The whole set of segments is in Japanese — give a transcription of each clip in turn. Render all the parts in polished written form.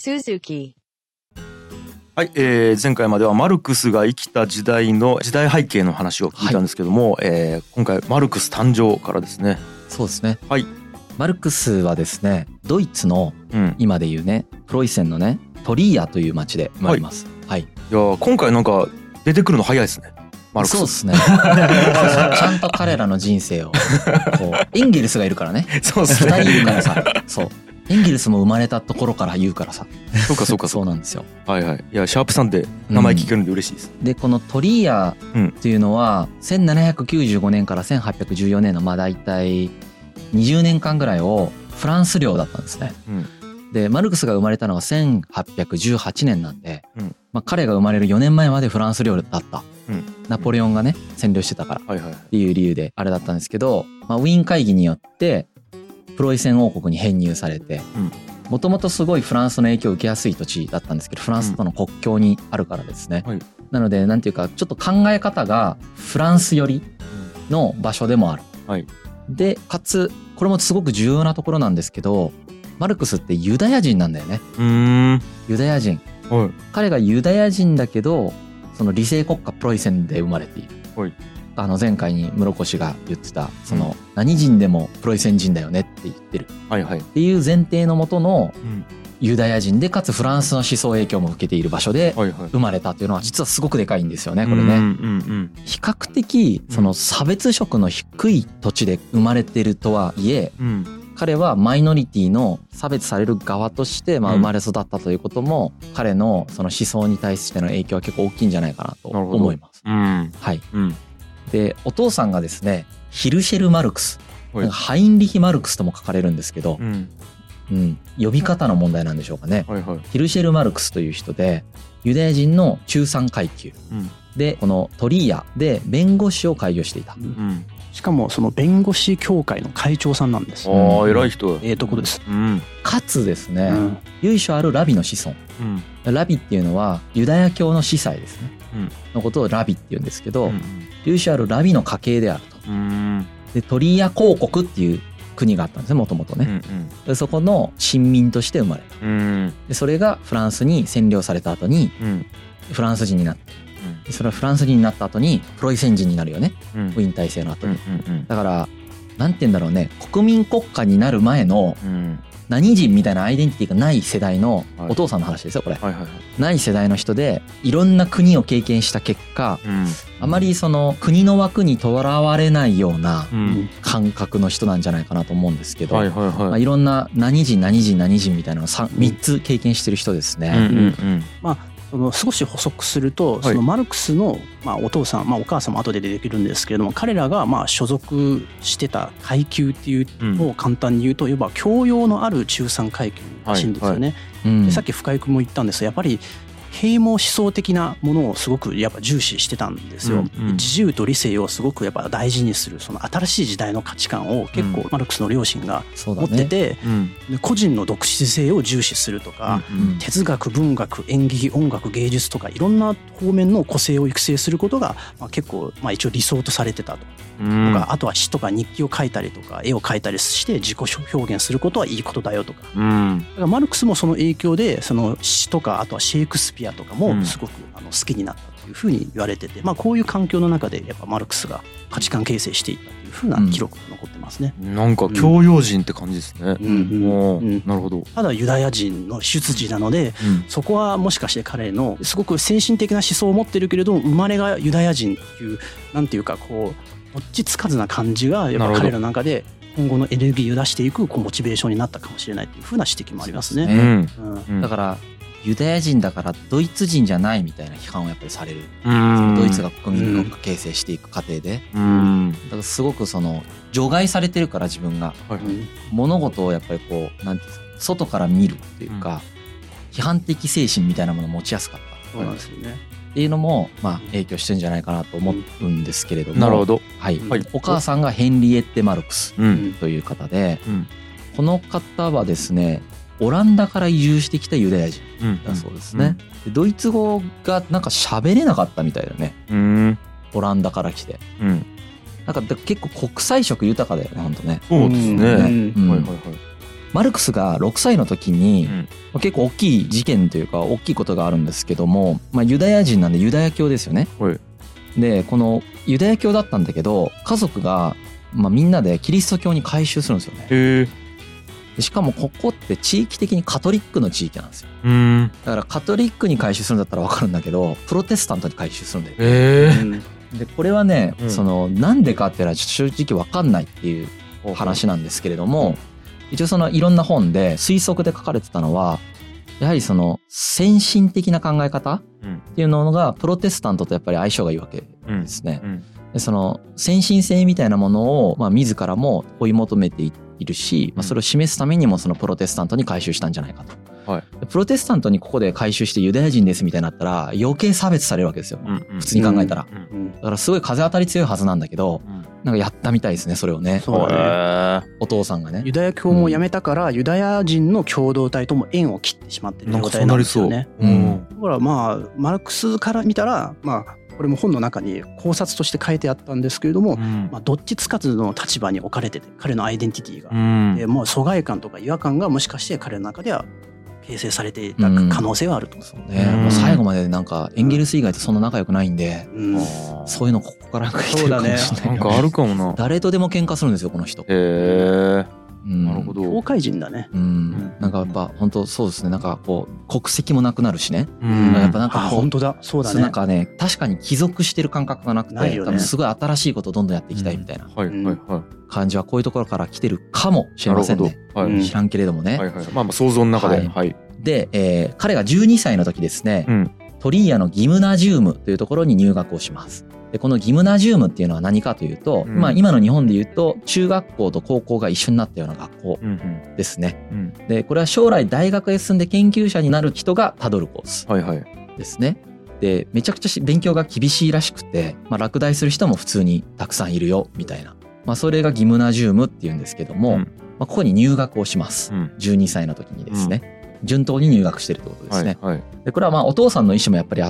Suzuki。 はい、前回まではマルクスが生きた時代の時代背景の話を聞いたんですけども、今回マルクス誕生からですね。 そうですね。 はい。 マルクスはですね、ドイツの今でいうね、プロイセンのね、トリーアという町で生まれます。はい。 いや今回なんか出てくるの早いですね。マルクス。 そうですね。ちゃんと彼らの人生をこうエンゲルスがいるからね。 そうですね。 2人いるからさ。そう。エンゲルスも生まれたところから言うからさ。 そうかそうかそうなんですよ。 はいはい。いやシャープさんって名前聞けるんで嬉しいです。 でこのトリーアっていうのは1795年から1814年のまあ大体20年間ぐらいをフランス領だったんですね。でマルクスが生まれたのが1818年なんで、まあ、彼が生まれる4年前までフランス領だった。ナポレオンがね占領してたからっていう理由であれだったんですけど、まあ、ウィーン会議によってプロイセン王国に編入されて、もともとすごいフランスの影響を受けやすい土地だったんですけど、フランスとの国境にあるからですね、なのでなんていうかちょっと考え方がフランス寄りの場所でもある、でかつこれもすごく重要なところなんですけど、マルクスってユダヤ人なんだよね。ユダヤ人、彼がユダヤ人だけどその理性国家プロイセンで生まれている。前回に室越が言ってたその何人でもプロイセン人だよねって言ってるっていう前提のもとのユダヤ人でかつフランスの思想影響も受けている場所で生まれたっていうのは実はすごくでかいんですよねこれね。比較的その差別色の低い土地で生まれてるとはいえ、彼はマイノリティの差別される側としてまあ生まれ育ったということも彼のその思想に対しての影響は結構大きいんじゃないかなと思います。はい。でお父さんがですねヒルシェル・マルクス、ハインリヒ・マルクスとも書かれるんですけど、呼び方の問題なんでしょうかね。ヒルシェル・マルクスという人でユダヤ人の中産階級、でこのトリーアで弁護士を開業していた。 しかもその弁護士協会の会長さんなんです。 偉い人。 とこです。 かつですね、由緒あるラビの子孫、ラビっていうのはユダヤ教の司祭ですね、のことをラビって言うんですけど、由緒あるラビの家系であると。でトリーア公国っていう国があったんですねもともとね。でそこの親民として生まれた。でそれがフランスに占領された後にフランス人になって、それはフランス人になった後にプロイセン人になるよね、ウィーン体制の後に。だからなんて言うんだろうね、国民国家になる前の何人みたいなアイデンティティがない世代のお父さんの話ですよこれ。ない世代の人でいろんな国を経験した結果、あまりその国の枠にとらわれないような感覚の人なんじゃないかなと思うんですけど、いろんな何人何人何人みたいなのを3つ経験してる人ですね。 その少し補足すると、そのマルクスのお父さん、お母さんも後で出てくるんですけれども、彼らが所属してた階級っていうのを簡単に言うと、いわば教養のある中産階級らしいんですよね。でさっき深井君も言ったんですが、やっぱり啓蒙思想的なものをすごくやっぱ重視してたんですよ。自由と理性をすごくやっぱ大事にする、その新しい時代の価値観を結構マルクスの両親が持ってて、個人の独自性を重視するとか、哲学、文学、演劇、音楽、芸術とかいろんな方面の個性を育成することが結構一応理想とされてたと。とかあとは詩とか日記を書いたりとか絵を描いたりして自己表現することはいいことだよとか。だからマルクスもその影響でその詩とかあとはシェイクスピアとかもすごく好きになったというふうに言われてて、こういう環境の中でやっぱマルクスが価値観形成していったというふうな記録が残ってますね。 なんか教養人って感じですね。なるほど。 ただユダヤ人の出自なので、そこはもしかして彼のすごく先進的な思想を持ってるけれど生まれがユダヤ人っていうなんていうかこうどっちつかずな感じがやっぱ彼らの中で今後のエネルギーを出していくモチベーションになったかもしれないというふうな指摘もありますね。 だからユダヤ人だからドイツ人じゃないみたいな批判をやっぱりされる。ドイツが国民国家形成していく過程で、だからすごくその除外されてるから自分が、物事をやっぱりこうなんていう外から見るっていうか、批判的精神みたいなものを持ちやすかった。 そうなんですよね。 っていうのも影響してるんじゃないかなと思うんですけれども。 なるほど。 お母さんがヘンリエッテ・マルクスという方で、この方はですねオランダから移住してきたユダヤ人だそうですね。ドイツ語がなんか喋れなかったみたいだね。オランダから来て。なんか結構国際色豊かだよね本当ね。 そうですね。 マルクスが6歳の時に、結構大きい事件というか大きいことがあるんですけども、ユダヤ人なんでユダヤ教ですよね。でこのユダヤ教だったんだけど家族が、みんなでキリスト教に改宗するんですよね。しかもここって地域的にカトリックの地域なんですよ。だからカトリックに改宗するんだったら分かるんだけどプロテスタントに改宗するんだよ。でこれはね、なんでかっていうのは正直分かんないっていう話なんですけれども、一応そのいろんな本で推測で書かれてたのはやはりその先進的な考え方っていうのがプロテスタントとやっぱり相性がいいわけですね。でその先進性みたいなものを自らも追い求めているし、それを示すためにもそのプロテスタントに改宗したんじゃないかと。プロテスタントにここで改宗してユダヤ人ですみたいになったら余計差別されるわけですよ、普通に考えたら。だからすごい風当たり強いはずなんだけど、なんかやったみたいですねそれをね。 そうだね。 お父さんがねユダヤ教もやめたからユダヤ人の共同体とも縁を切ってしまってる状態なんですよね。だからマルクスから見たらこれも本の中に考察として書いてあったんですけれども、どっちつかずの立場に置かれてて彼のアイデンティティが、でもう疎外感とか違和感がもしかして彼の中では形成されていた可能性はあると。 そうね、もう最後までなんかエンゲルス以外とそんな仲良くないんで、そういうのここから来てるかもしれない。 なんかあるかもな。 誰とでも喧嘩するんですよこの人。 なるほど。 教会人だね。 なんかやっぱ本当そうですね。なんかこう国籍もなくなるしね。やっぱなんか本当だ。そうだね。 なんかね確かに帰属してる感覚がなくて、多分すごい新しいことをどんどんやっていきたいみたいな感じはこういうところから来てるかもしれませんね。知らんけれどもね。 想像の中で。 で、彼が12歳の時ですね、トリーヤのギムナジウムというところに入学をします。でこのギムナジウムっていうのは何かというと、今の日本でいうと中学校と高校が一緒になったような学校ですね。でこれは将来大学へ進んで研究者になる人がたどるコースですね。でめちゃくちゃ勉強が厳しいらしくて、落第する人も普通にたくさんいるよみたいな、それがギムナジウムっていうんですけども、ここに入学をします。12歳の時にですね。順当に入学してるってことですね。でこれはお父さんの意思もやっぱりあって、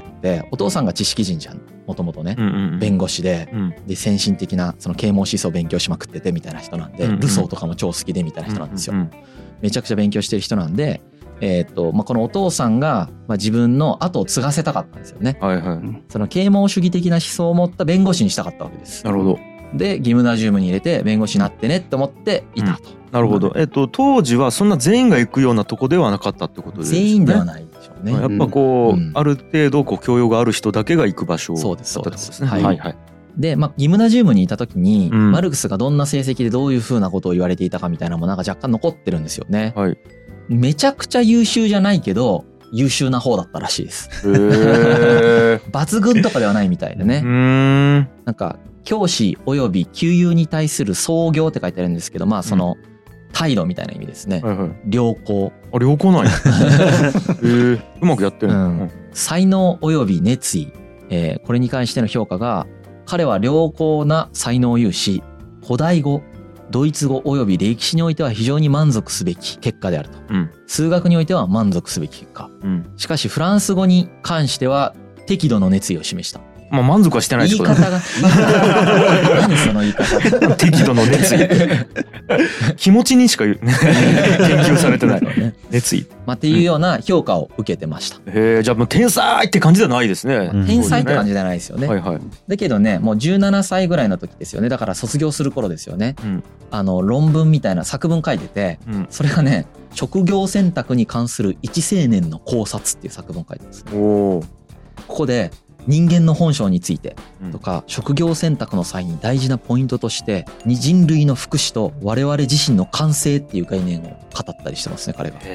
お父さんが知識人じゃんもともとね、弁護士で、先進的なその啓蒙思想を勉強しまくっててみたいな人なんで、ルソーとかも超好きでみたいな人なんですよ。めちゃくちゃ勉強してる人なんで、このお父さんが自分の後を継がせたかったんですよね。その啓蒙主義的な思想を持った弁護士にしたかったわけです。 なるほど。 でギムナジウムに入れて弁護士になってねって思っていたと。 なるほど。当時はそんな全員が行くようなとこではなかったってことですね。 全員ではないでしょうね。 やっぱある程度教養がある人だけが行く場所だったってことですね。 で、ギムナジウムにいた時に、マルクスがどんな成績でどういうふうなことを言われていたかみたいなものが若干残ってるんですよね。めちゃくちゃ優秀じゃないけど優秀な方だったらしいです。抜群とかではないみたいでね。なんか教師および給油に対する創業って書いてあるんですけど、その態度みたいな意味ですね。良好。 良好なんや。うまくやってる。 才能および熱意、これに関しての評価が、彼は良好な才能を有し、古代語、ドイツ語および歴史においては非常に満足すべき結果であると。数学においては満足すべき結果。しかしフランス語に関しては適度の熱意を示した。 満足はしてないですけど、 言い方が何その言い方。 適度の熱意。気持ちにしか研究されてない熱意。 っていうような評価を受けてました。 じゃあもう天才って感じじゃないですね。 天才って感じじゃないですよね。だけどね、もう17歳ぐらいの時ですよね。だから卒業する頃ですよね。論文みたいな作文書いてて、それがね、職業選択に関する一青年の考察っていう作文書いてます。ここで人間の本性についてとか、職業選択の際に大事なポイントとして人類の福祉と我々自身の完成っていう概念を語ったりしてますね、彼が。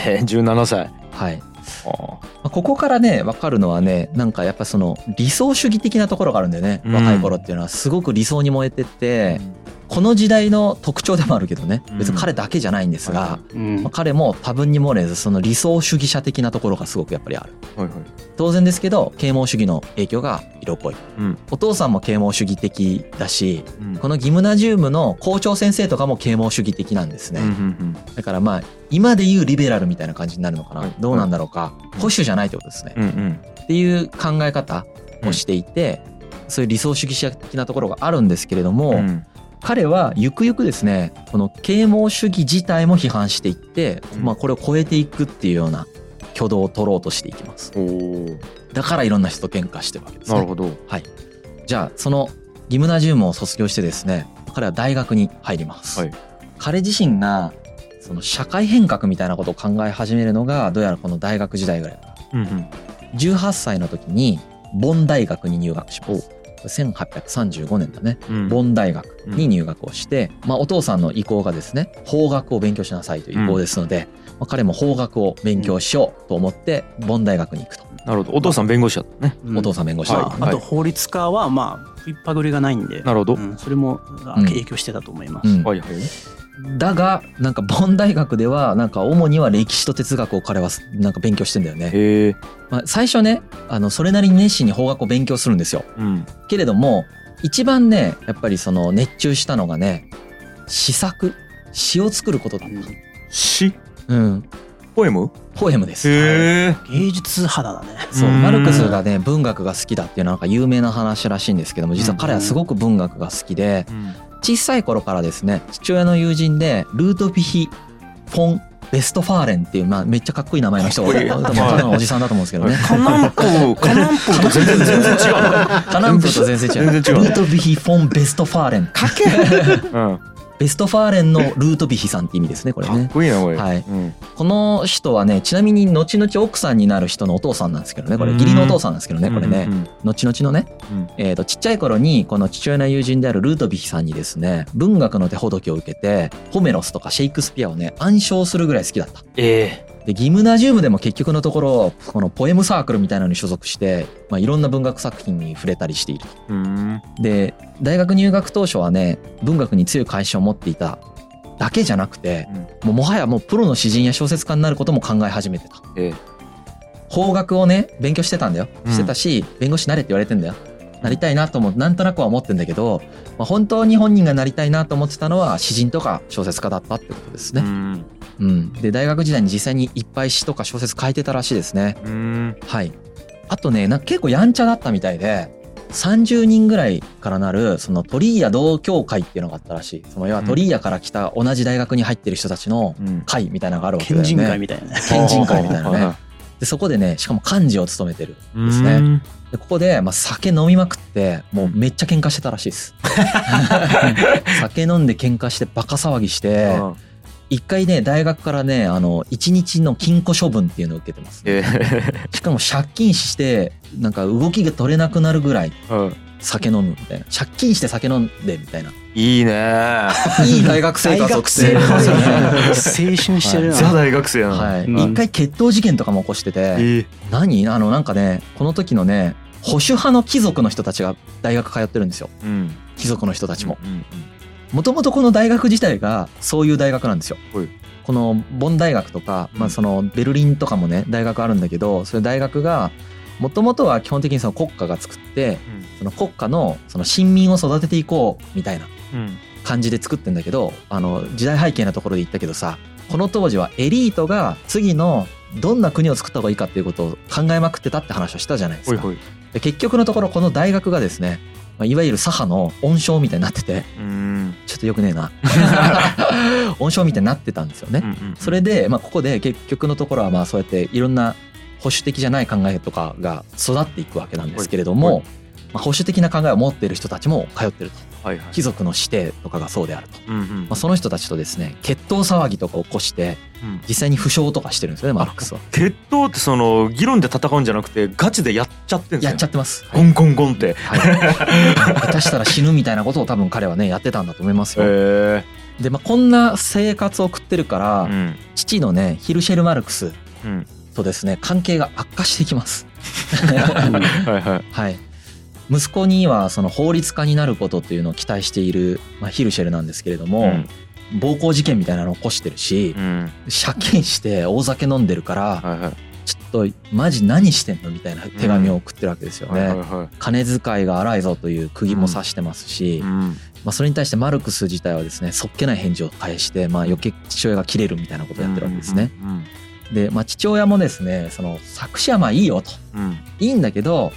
17歳。 ここからね分かるのはね、なんかやっぱその理想主義的なところがあるんだよね。若い頃っていうのはすごく理想に燃えてて、この時代の特徴でもあるけどね、別に彼だけじゃないんですが、彼も多分に漏れずその理想主義者的なところがすごくやっぱりある。当然ですけど啓蒙主義の影響が色濃い。お父さんも啓蒙主義的だし、このギムナジウムの校長先生とかも啓蒙主義的なんですね。だから今でいうリベラルみたいな感じになるのかな、どうなんだろうか、保守じゃないってことですね、っていう考え方をしていて、そういう理想主義者的なところがあるんですけれども、 彼はゆくゆくですねこの啓蒙主義自体も批判していって、まあ、これを超えていくっていうような挙動を取ろうとしていきます。だからいろんな人と喧嘩してるわけですね。 なるほど。 はい。じゃあそのギムナジウムを卒業してですね彼は大学に入ります。はい、彼自身がその社会変革みたいなことを考え始めるのがどうやらこの大学時代ぐらいだった。18歳の時にボン大学に入学します。1835年だね、ボン大学に入学をして、まあ、お父さんの意向がですね法学を勉強しなさいという意向ですので、まあ、彼も法学を勉強しようと思ってボン大学に行くと。 なるほど。お父さん弁護士だったね。 お父さん弁護士だった。 あと法律家はまあ食いっぱぐれがないんで、 なるほど、 それも影響してたと思います。 はいはい。 だがなんかボン大学ではなんか主には歴史と哲学を彼はなんか勉強してんだよね。まあ、最初ねそれなりに熱心に法学を勉強するんですよ。けれども一番ねやっぱりその熱中したのがね詩を作ることだった。 詩？ポエムです。 芸術肌だね。 そう、マルクスがね文学が好きだっていうのはなんか有名な話らしいんですけども、実は彼はすごく文学が好きで、小さい頃からですね父親の友人でルートヴィヒ・フォン・ベストファーレンっていう、まあ、めっちゃかっこいい名前の人がただのおじさんだと思うんですけどね。 カナンプと全然違う。 カナンプと全然違う。ルートヴィヒ・フォン・ベストファーレン。かけベストファーレンのルートヴィヒさんって意味ですね、これね。 かっこいいなこれ。 はい。この人はね、ちなみに後々奥さんになる人のお父さんなんですけどね、これ義理のお父さんなんですけどね、これね。後々のね、ちっちゃい頃にこの父親の友人であるルートヴィヒさんにですね、文学の手ほどきを受けて、ホメロスとかシェイクスピアをね、暗唱するぐらい好きだった。でギムナジウムでも結局のところこのポエムサークルみたいなのに所属して、まあ、いろんな文学作品に触れたりしていると。で大学入学当初はね文学に強い関心を持っていただけじゃなくて、もはやもうプロの詩人や小説家になることも考え始めてた。法学をね勉強してたんだよ、してたし弁護士になれって言われてんだよ。なりたいなと思うなんとなくは思ってんだけど、まあ、本当に本人がなりたいなと思ってたのは詩人とか小説家だったってことですね。で大学時代に実際にいっぱい詩とか小説書いてたらしいですね。はい。あとね結構やんちゃだったみたいで30人ぐらいからなるそのトリーヤ同郷会っていうのがあったらしい。その要はトリーヤから来た同じ大学に入ってる人たちの会みたいなのがあるわけだよね。 県人会みたいなね。 県人会みたいなね。でそこでねしかも幹事を務めてるんですね。でここで、まあ、酒飲みまくってもうめっちゃ喧嘩してたらしいです。酒飲んで喧嘩してバカ騒ぎして一回ね大学からね1日の禁錮処分っていうのを受けてます、しかも借金してなんか動きが取れなくなるぐらい酒飲むみたいな、借金して酒飲んでみたいな。 いいね。 いい大学生活を送ってる。 青春してるな。 ザ大学生やな。 はい。一回決闘事件とかも起こしてて、何なんかねこの時のね保守派の貴族の人たちが大学通ってるんですよ。貴族の人たちも。もともとこの大学自体がそういう大学なんですよ。このボン大学とか、まあそのベルリンとかもね大学あるんだけど、それ大学がもともとは基本的にその国家が作って、その国家のその親民を育てていこうみたいな感じで作ってんだけど、時代背景のところで言ったけどさ、この当時はエリートが次のどんな国を作った方がいいかっていうことを考えまくってたって話をしたじゃないですか。で結局のところこの大学がですね、いわゆる左派の温床みたいになってて、ちょっとよくねえな温床みたいになってたんですよね。それで、まあ、ここで結局のところはまあそうやっていろんな保守的じゃない考えとかが育っていくわけなんですけれども、まあ、保守的な考えを持っている人たちも通ってると、貴族の指定とかがそうであると、まあ、その人たちとですね決闘騒ぎとか起こして実際に負傷とかしてるんですよね、マルクスは。 決闘ってその議論で戦うんじゃなくてガチでやっちゃってんですよ。 やっちゃってます。 ゴンゴンゴンって、 下手したら死ぬみたいなことを多分彼はねやってたんだと思いますよ。で、まあ、こんな生活を送ってるから、父のねヒルシェル・マルクスとですね関係が悪化していきます。はい。息子にはその法律家になることっていうのを期待している、まあ、ヒルシェルなんですけれども、暴行事件みたいなのを起こしてるし、借金して大酒飲んでるから、ちょっとマジ何してんのみたいな手紙を送ってるわけですよね。金遣いが荒いぞという釘も刺してますし、まあ、それに対してマルクス自体はですねそっけない返事を返して、まあ、余計父親が切れるみたいなことをやってるわけですね。で、まあ、父親もですねその作詞はまあいいよと、いいんだけど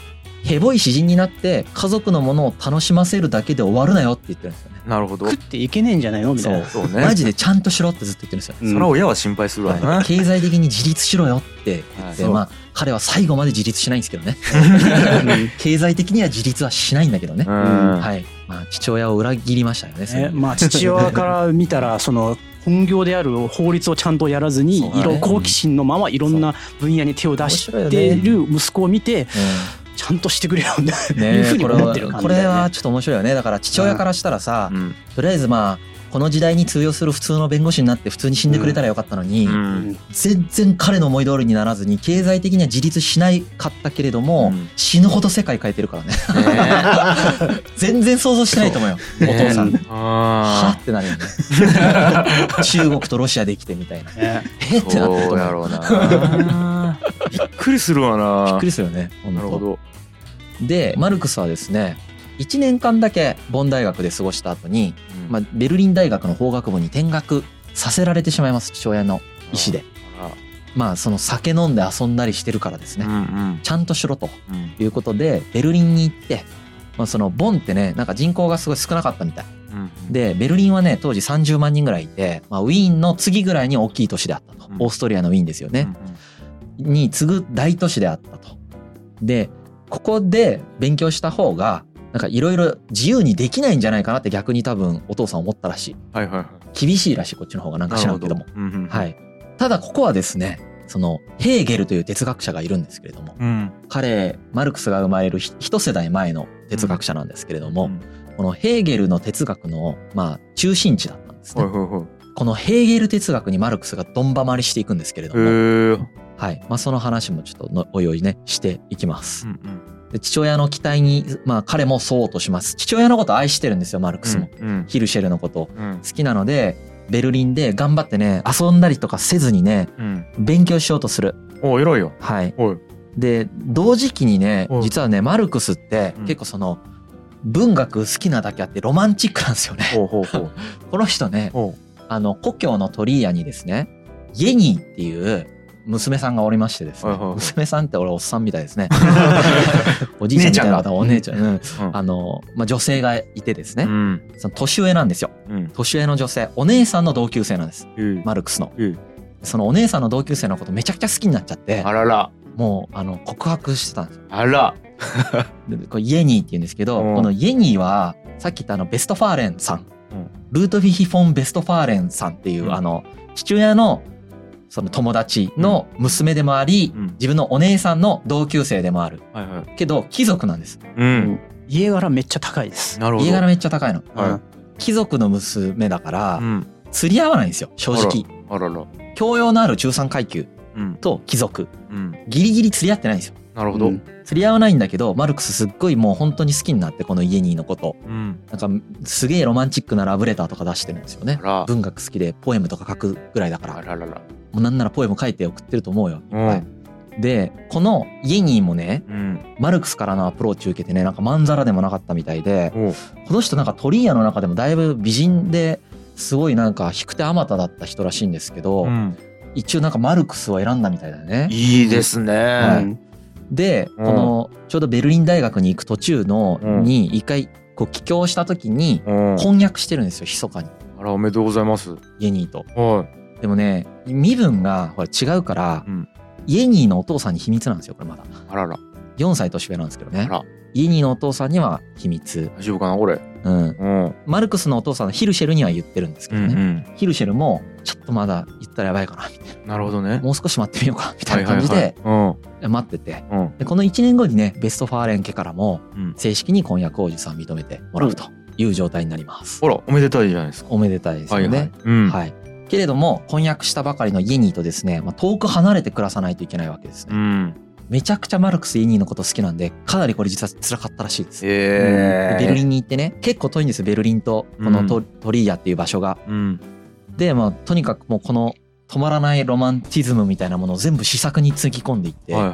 ヘボい詩人になって家族のものを楽しませるだけで終わるなよって言ってるんですよね。 なるほど。 食っていけねえんじゃないのみたいな。 そうね。 マジでちゃんとしろってずっと言ってるんですよ。 それは親は心配するわな。 経済的に自立しろよって言って、まあ彼は最後まで自立しないんですけどね。経済的には自立はしないんだけどね。はい。まあ父親を裏切りましたよね。 まあ父親から見たらその本業である法律をちゃんとやらずに好奇心のままいろんな分野に手を出している息子を見て。ちゃんとしてくれよっていうふうに思ってる感じだよね。 これはちょっと面白いよね。だから父親からしたらさ、とりあえずまあこの時代に通用する普通の弁護士になって普通に死んでくれたらよかったのに、全然彼の思い通りにならずに経済的には自立しないかったけれども、死ぬほど世界変えてるからね。全然想像してないと思うよ、お父さん。はってなるよね。中国とロシアできてみたいな。ってなってると思う。 そうやろうな。びっくりするわな。 びっくりするよね。 なるほど。 でマルクスはですね、1年間だけボン大学で過ごした後に、まあ、ベルリン大学の法学部に転学させられてしまいます、父親の意思で。まあその酒飲んで遊んだりしてるからですね、ちゃんとしろということでベルリンに行って、まあ、そのボンってねなんか人口がすごい少なかったみたいで、ベルリンはね当時30万人ぐらいいて、まあ、ウィーンの次ぐらいに大きい都市であったと、オーストリアのウィーンですよね、に次ぐ大都市であったと。でここで勉強した方がなんかいろいろ自由にできないんじゃないかなって逆に多分お父さん思ったらしい。厳しいらしい、こっちの方がなんか知らんけども。はい。ただここはですね、そのヘーゲルという哲学者がいるんですけれども、彼マルクスが生まれる一世代前の哲学者なんですけれども、このヘーゲルの哲学のまあ中心地だったんですね。このヘーゲル哲学にマルクスがどんばまりしていくんですけれども、はい。まあその話もちょっとおいおいねしていきます。で父親の期待にまあ彼もそうとします。父親のことを愛してるんですよ、マルクスも。ヒルシェルのことを好きなので、ベルリンで頑張ってね遊んだりとかせずにね、勉強しようとする。 偉いよ。 はい。で同時期にね、実はねマルクスって結構その文学好きなだけあってロマンチックなんですよね。この人ね、故郷のトリーアにですね、イェニーっていう娘さんがおりましてですね、娘さんって俺おっさんみたいですね。おじいちゃんみたいな方、お姉ちゃん、まあ女性がいてですね、その年上なんですよ。年上の女性、お姉さんの同級生なんです。マルクスの。そのお姉さんの同級生のことめちゃくちゃ好きになっちゃって、もう告白してたんですよ。これイェニーって言うんですけど、このイェニーはさっき言ったベストファーレンさん、ルートヴィヒ・フォン・ベストファーレンさんっていう父親のその友達の娘でもあり、自分のお姉さんの同級生でもある、けど貴族なんです。 家柄めっちゃ高いです。 家柄めっちゃ高いの。貴族の娘だから釣り合わないんですよ、正直。教養のある中産階級と貴族、ギリギリ釣り合ってないんですよ。 なるほど。 釣り合わないんだけど、マルクスすっごいもう本当に好きになって、このイエニーのこと、なんかすげえロマンチックなラブレターとか出してるんですよね。文学好きでポエムとか書くぐらいだから、もうなんならポエム書いて送ってると思うよ。でこのイエニーもね、マルクスからのアプローチを受けてね、なんかまんざらでもなかったみたいで、この人なんかトリーアの中でもだいぶ美人ですごいなんか引く手あまただった人らしいんですけど、一応なんかマルクスを選んだみたいだよね。 いいですね。 でこのちょうどベルリン大学に行く途中のに一回こう帰郷した時に婚約してるんですよ、密かに。 おめでとうございます。 イエニーと。でもね身分がほら違うから、イエニーのお父さんに秘密なんですよ、これまだ。4歳年上なんですけどね。イエニーのお父さんには秘密。 大丈夫かなこれ。 マルクスのお父さんのヒルシェルには言ってるんですけどね、ヒルシェルもちょっとまだ言ったらやばいかなみたいな。 なるほどね。 もう少し待ってみようかみたいな感じで待ってて、でこの1年後にねベストファーレン家からも正式に婚約を実は認めてもらうという状態になります。 ほらおめでたいじゃないですか。 おめでたいですよね。はい。けれども婚約したばかりのイエニーとですね、遠く離れて暮らさないといけないわけですね。めちゃくちゃマルクスイエニーのこと好きなんで、かなりこれ実は辛かったらしいです。ベルリンに行ってね、結構遠いんですよ、ベルリンとこのトリーアっていう場所が。でとにかくもうこの止まらないロマンティズムみたいなものを全部試作につぎ込んでいって、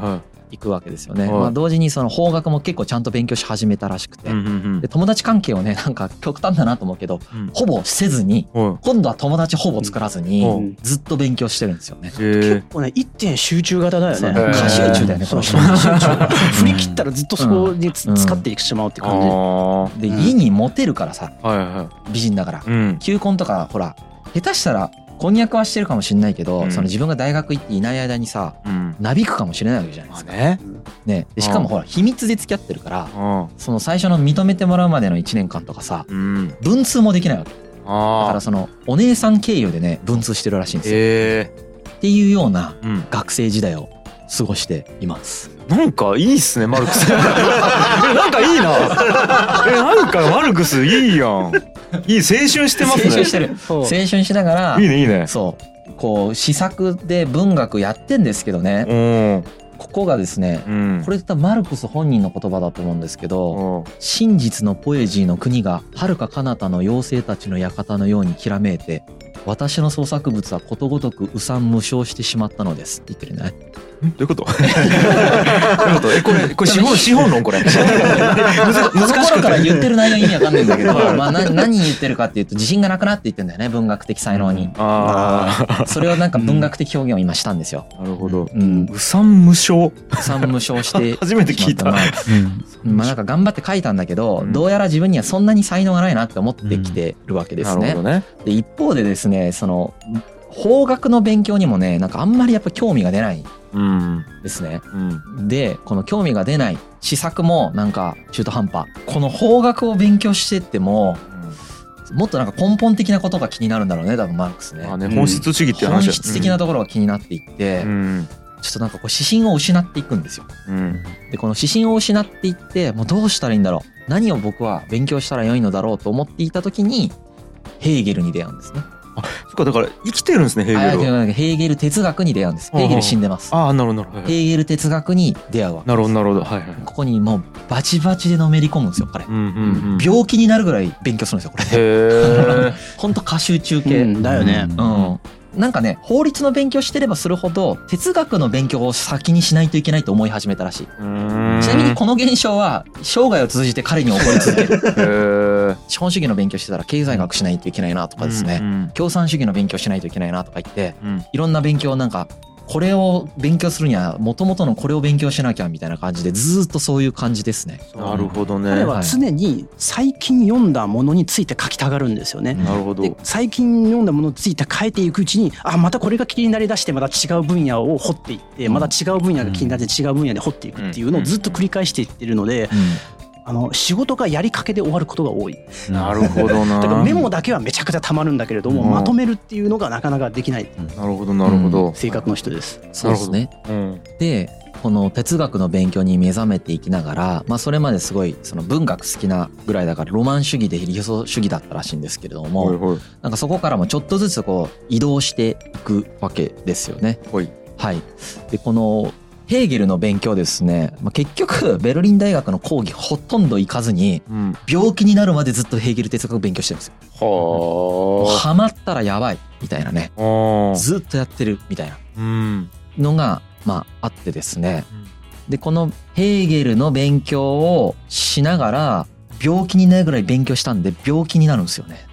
いくわけですよね。まあ同時にその法学も結構ちゃんと勉強し始めたらしくて、で友達関係をねなんか極端だなと思うけど、ほぼせずに今度は友達ほぼ作らずにずっと勉強してるんですよね。 結構ね一点集中型だよね。 過集中だよねこの人。 振り切ったらずっとそこに使っていくしまうって感じで、家にモテるからさ、美人だから求婚とかほら下手したら婚約はしてるかもしれないけど、その自分が大学行っていない間にさ、なびくかもしれないわけじゃないですか。ね、でしかもほら秘密で付き合ってるから、その最初の認めてもらうまでの1年間とかさ、文通もできないわけ。だからそのお姉さん経由でね文通してるらしいんですよ。っていうような学生時代を過ごしています。 なんかいいっすねマルクス。なんかいいな。なんかマルクスいいやん。いい青春してますね。 青春してる。青春しながら。 いいねいいね。 そうこう試作で文学やってんですけどね。ここがですね、これってマルクス本人の言葉だと思うんですけど、真実のポエジーの国が遥か彼方の妖精たちの館のようにきらめいて、私の創作物はことごとく無産無償してしまったのですって言ってるね。 どういうこと？これ資本論これ。難しくから言ってる内容意味わかんないんだけど、まあ何言ってるかっていうと自信がなくなって言ってんだよね文学的才能に。それをなんか文学的表現を今したんですよ。 なるほど。無産無償。 無産無償して初めて聞いた。 まあなんか頑張って書いたんだけど、どうやら自分にはそんなに才能がないなって思ってきてるわけですね。で一方でですねその法学の勉強にもねなんかあんまりやっぱ興味が出ない。ですね、でこの興味が出ない試作もなんか中途半端。この法学を勉強してっても、もっとなんか根本的なことが気になるんだろうね多分マルクスね。 本質主義っていう話。 本質的なところが気になっていって、ちょっとなんかこう指針を失っていくんですよ。でこの指針を失っていってもうどうしたらいいんだろう、何を僕は勉強したら良いのだろうと思っていた時にヘーゲルに出会うんですね。 そっかだから生きてるんですねヘーゲルは。 ヘーゲル哲学に出会うんです。ヘーゲル死んでます。 なるほど。ヘーゲル哲学に出会うわけです。 なるほど。 ここにもうバチバチでのめり込むんですよ彼。病気になるぐらい勉強するんですよこれ。本当過集中系だよね。 なんかね法律の勉強してればするほど哲学の勉強を先にしないといけないと思い始めたらしい。ちなみにこの現象は生涯を通じて彼に起こり続ける。資本主義の勉強してたら経済学しないといけないなとかですね、共産主義の勉強しないといけないなとか言って、いろんな勉強なんかこれを勉強するには元々のこれを勉強しなきゃみたいな感じでずっとそういう感じですね。 なるほどね。 彼は常に最近読んだものについて書きたがるんですよね。 なるほど。 で最近読んだものについて変えていくうちにまたこれが気になりだしてまた違う分野を掘っていってまた違う分野が気になって違う分野で掘っていくっていうのをずっと繰り返していってるので、仕事がやりかけで終わることが多い。 なるほどな。 だからメモだけはめちゃくちゃたまるんだけれども、まとめるっていうのがなかなかできない。 なるほど。 性格の人です。 そうですね。でこの哲学の勉強に目覚めていきながら、それまですごいその文学好きなぐらいだからロマン主義で理想主義だったらしいんですけれども、なんかそこからもちょっとずつこう移動していくわけですよね。はい。でこのヘーゲルの勉強ですね、結局ベルリン大学の講義ほとんど行かずに、病気になるまでずっとヘーゲル哲学を勉強してるんですよ。ハマったらやばいみたいなね、ずっとやってるみたいなのがあってですね、でこのヘーゲルの勉強をしながら病気になるぐらい勉強したんで病気になるんですよね。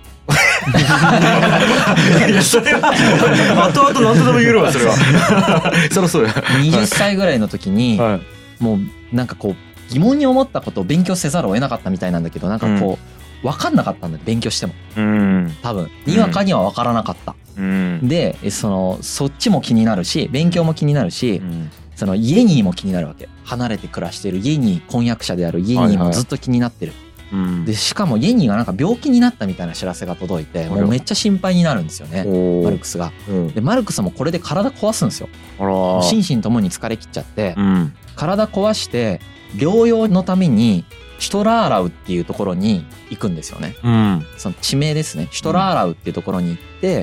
いやそれは後々何とでも言えるわそれは。そろそろ 20歳ぐらいの時に、もうなんかこう疑問に思ったことを勉強せざるを得なかったみたいなんだけど、なんかこう分かんなかったんだよ勉強しても。多分にわかには分からなかった。でそっちも気になるし勉強も気になるし、そのイエニーも気になるわけ。離れて暮らしているイエニー、婚約者であるイエニーもずっと気になってる。でしかもイエニーがなんか病気になったみたいな知らせが届いて、もうめっちゃ心配になるんですよねマルクスが。でマルクスもこれで体壊すんですよ。心身ともに疲れ切っちゃって、体壊して療養のためにシュトラーラウっていうところに行くんですよね。その地名ですね。シュトラーラウっていうところに行って、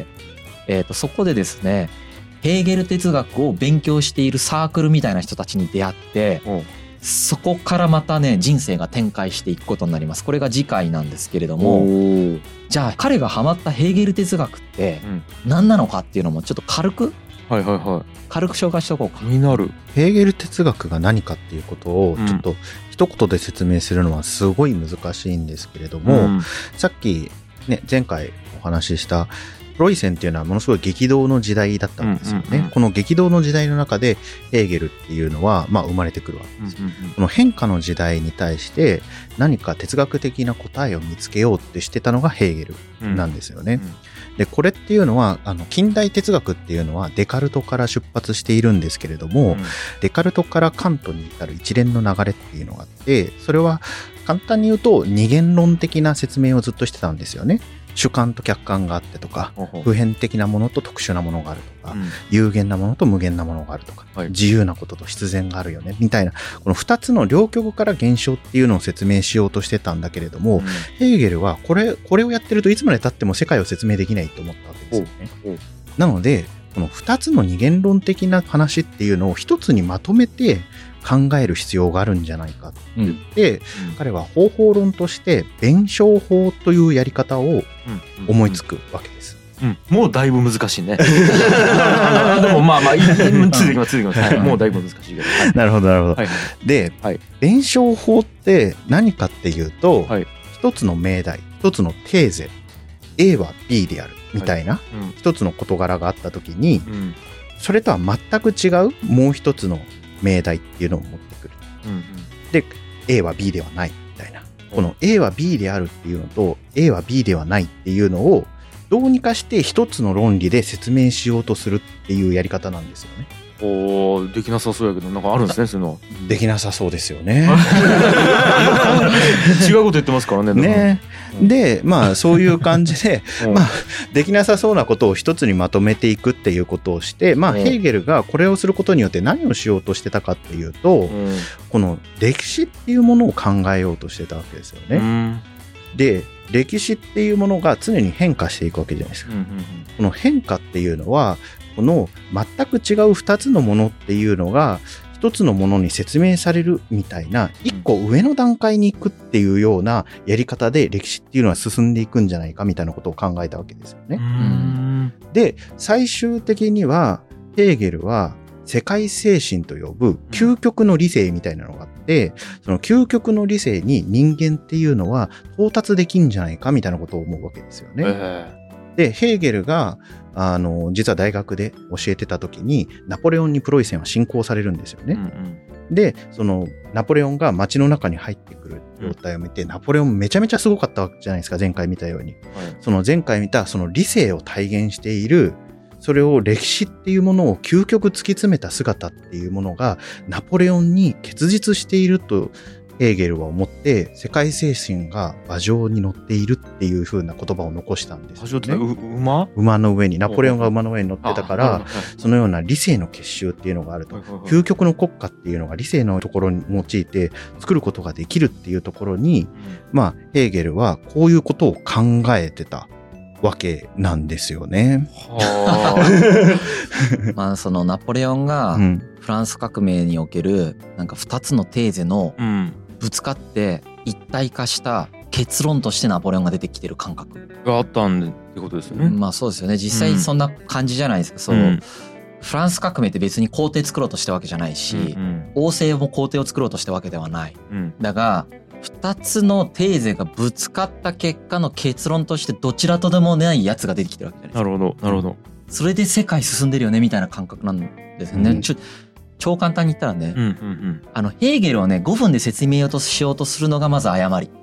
そこでですねヘーゲル哲学を勉強しているサークルみたいな人たちに出会って、そこからまたね人生が展開していくことになります。これが次回なんですけれども、じゃあ彼がハマったヘーゲル哲学って何なのかっていうのもちょっと軽くはいはいはい。 軽く紹介しておこうか。 気になる。 ヘーゲル哲学が何かっていうことをちょっと一言で説明するのはすごい難しいんですけれども、さっきね前回お話ししたプロイセンっていうのはものすごい激動の時代だったんですよね。この激動の時代の中でヘーゲルっていうのは生まれてくるわけですよ。この変化の時代に対して何か哲学的な答えを見つけようってしてたのがヘーゲルなんですよね。でこれっていうのは近代哲学っていうのはデカルトから出発しているんですけれども、デカルトからカントに至る一連の流れっていうのがあって、それは簡単に言うと二元論的な説明をずっとしてたんですよね。主観と客観があってとか、普遍的なものと特殊なものがあるとか、有限なものと無限なものがあるとか、自由なことと必然があるよねみたいな、この2つの両極から現象っていうのを説明しようとしてたんだけれども、ヘーゲルはこれをやってるといつまで経っても世界を説明できないと思ったわけですよね。なのでこの2つの二元論的な話っていうのを一つにまとめて考える必要があるんじゃないかって言って、彼は方法論として弁証法というやり方を思いつくわけです。 もうだいぶ難しいね。でもまあ続きます。もうだいぶ難しいけど。 なるほどなるほど。で、弁証法って何かっていうと、一つの命題、一つのテーゼ、A は B であるみたいな一つの事柄があった時に、それとは全く違うもう一つの命題っていうのを持ってくる。で A は B ではないみたいな、この A は B であるっていうのと A は B ではないっていうのをどうにかして一つの論理で説明しようとするっていうやり方なんですよね。 できなさそうやけどなんかあるんですね、そういうの。 できなさそうですよね。 違うこと言ってますからね。 でそういう感じでできなさそうなことを一つにまとめていくっていうことをして、ヘーゲルがこれをすることによって何をしようとしてたかっていうと、この歴史っていうものを考えようとしてたわけですよね。で歴史っていうものが常に変化していくわけじゃないですか。この変化っていうのはこの全く違う2つのものっていうのが1つのものに説明されるみたいな1個上の段階に行くっていうようなやり方で歴史っていうのは進んでいくんじゃないかみたいなことを考えたわけですよね。で最終的にはヘーゲルは世界精神と呼ぶ究極の理性みたいなのがあって、その究極の理性に人間っていうのは到達できんじゃないかみたいなことを思うわけですよね。でヘーゲルが実は大学で教えてた時にナポレオンにプロイセンは侵攻されるんですよね。でそのナポレオンが街の中に入ってくる状態を見て、ナポレオンめちゃめちゃすごかったわけじゃないですか、前回見たように。その前回見たその理性を体現している、それを歴史っていうものを究極突き詰めた姿っていうものがナポレオンに結実しているとヘーゲルは思って、世界精神が馬上に乗っているっていう風な言葉を残したんですよね。馬の上に、ナポレオンが馬の上に乗ってたから、そのような理性の結集っていうのがあると、究極の国家っていうのが理性のところに用いて作ることができるっていうところに、ヘーゲルはこういうことを考えてたわけなんですよね。 そのナポレオンがフランス革命におけるなんか2つのテーゼのぶつかって一体化した結論としてナポレオンが出てきてる感覚があったんでってことですよね。 そうですよね。実際そんな感じじゃないですか。フランス革命って別に皇帝作ろうとしたわけじゃないし、王政も皇帝を作ろうとしたわけではない。だが2つのテーゼがぶつかった結果の結論としてどちらとでもないやつが出てきてるわけじゃないですか。 なるほど。 それで世界進んでるよねみたいな感覚なんですよね。超簡単に言ったらね、ヘーゲルをね5分で説明しようとするのがまず誤り。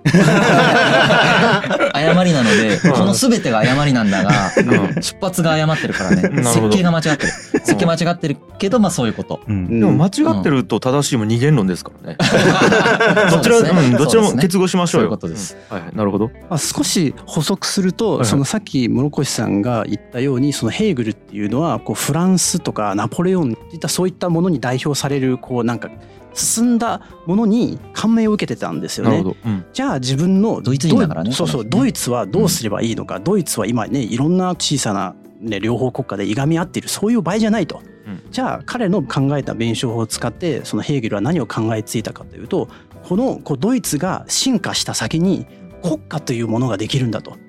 誤りなので、この全てが誤りなんだが、出発が誤ってるからね。設計が間違ってる。設計間違ってるけど、そういうこと。 でも間違ってると正しいも二元論ですからね。どちらも結合しましょうよ。 そういうことです。 なるほど。 少し補足すると、そのさっき室越さんが言ったように、そのヘーゲルっていうのはこうフランスとかナポレオンっていったそういったものに代表されるなんか進んだものに感銘を受けてたんですよね。じゃあ自分のドイツ人だからね。 ドイツはどうすればいいのか、ドイツは今ねいろんな小さな、両方国家でいがみ合っている、そういう場合じゃないと。じゃあ彼の考えた弁証法を使ってそのヘーゲルは何を考えついたかというと、このドイツが進化した先に国家というものができるんだと。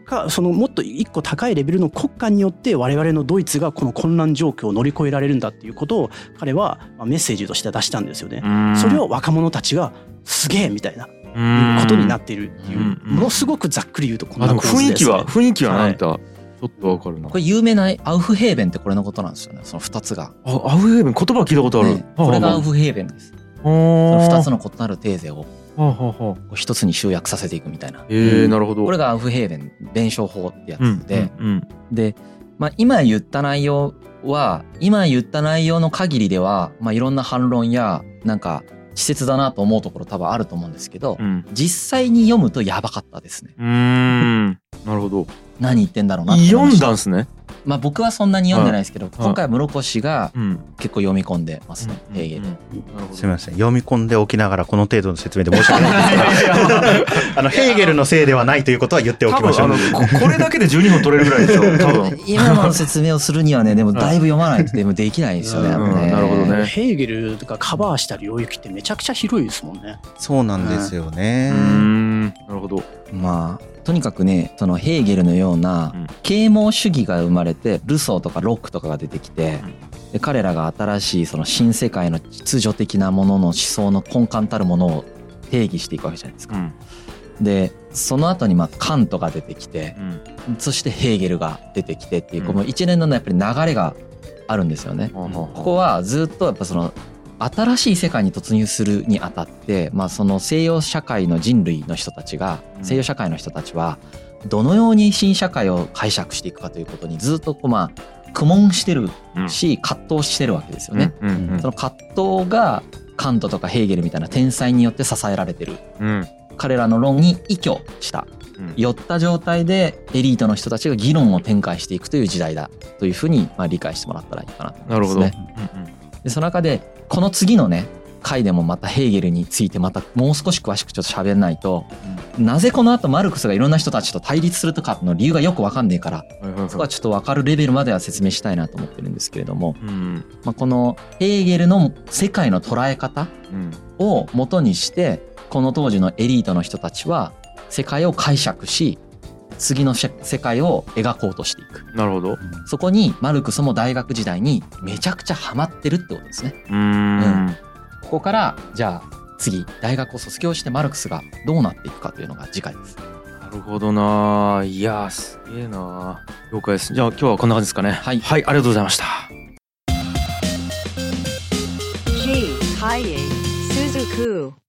かそのもっと一個高いレベルの国家によって我々のドイツがこの混乱状況を乗り越えられるんだっていうことを彼はメッセージとして出したんですよね。それを若者たちがすげえみたいないうことになっているっていう、ものすごくざっくり言うとこんな構図ですね。 雰囲気はなんか、はい、ちょっとわかるな。 これ有名なアウフヘーベンってこれのことなんですよね。その2つが。 アウフヘーベン、言葉聞いたことある。 ね、これがアウフヘーベンです。その2つの異なるテーゼを一つに集約させていくみたいな。 なるほど。 これがアウフヘーベン弁証法ってやつで、で、今言った内容の限りでは、いろんな反論やなんか稚拙だなと思うところ多分あると思うんですけど、実際に読むとやばかったですね。 なるほど。 何言ってんだろうなって読んだんですね。 僕はそんなに読んでないですけど、今回は室越が結構読み込んでますね、ヘーゲル。 すみません、読み込んでおきながらこの程度の説明で申し訳ないですがヘーゲルのせいではないということは言っておきましょう。 これだけで12分取れるぐらいですよ多分。 今の説明をするにはね、でもだいぶ読まないとでもできないですよね。 なるほどね。 ヘーゲルがカバーした領域ってめちゃくちゃ広いですもんね。 そうなんですよね。 なるほど。 とにかくね、そのヘーゲルのような啓蒙主義が生まれて、ルソーとかロックとかが出てきて、で彼らが新しいその新世界の秩序的なものの思想の根幹たるものを定義していくわけじゃないですか。でその後にカントが出てきて、そしてヘーゲルが出てきてっていう、この一連のやっぱり流れがあるんですよね。ここはずっとやっぱその新しい世界に突入するにあたって、その西洋社会の人類の人たちが、西洋社会の人たちはどのように新社会を解釈していくかということにずっと苦悶してるし、葛藤してるわけですよね。その葛藤がカントとかヘーゲルみたいな天才によって支えられてる。彼らの論に依拠した寄った状態でエリートの人たちが議論を展開していくという時代だというふうに理解してもらったらいいかなと思いますね。でその中でこの次のね回でもまたヘーゲルについてまたもう少し詳しくちょっと喋んないと、なぜこの後マルクスがいろんな人たちと対立するとかの理由がよく分かんねえから、そこはちょっと分かるレベルまでは説明したいなと思ってるんですけれども、このヘーゲルの世界の捉え方を元にしてこの当時のエリートの人たちは世界を解釈し、次の世界を描こうとしていく。 なるほど。 そこにマルクスも大学時代にめちゃくちゃハマってるってことですね。ここからじゃあ次大学を卒業してマルクスがどうなっていくかというのが次回です。 なるほどな。いやすげえな。了解です。じゃあ今日はこんな感じですかね。はい、ありがとうございました。G ハイエスズク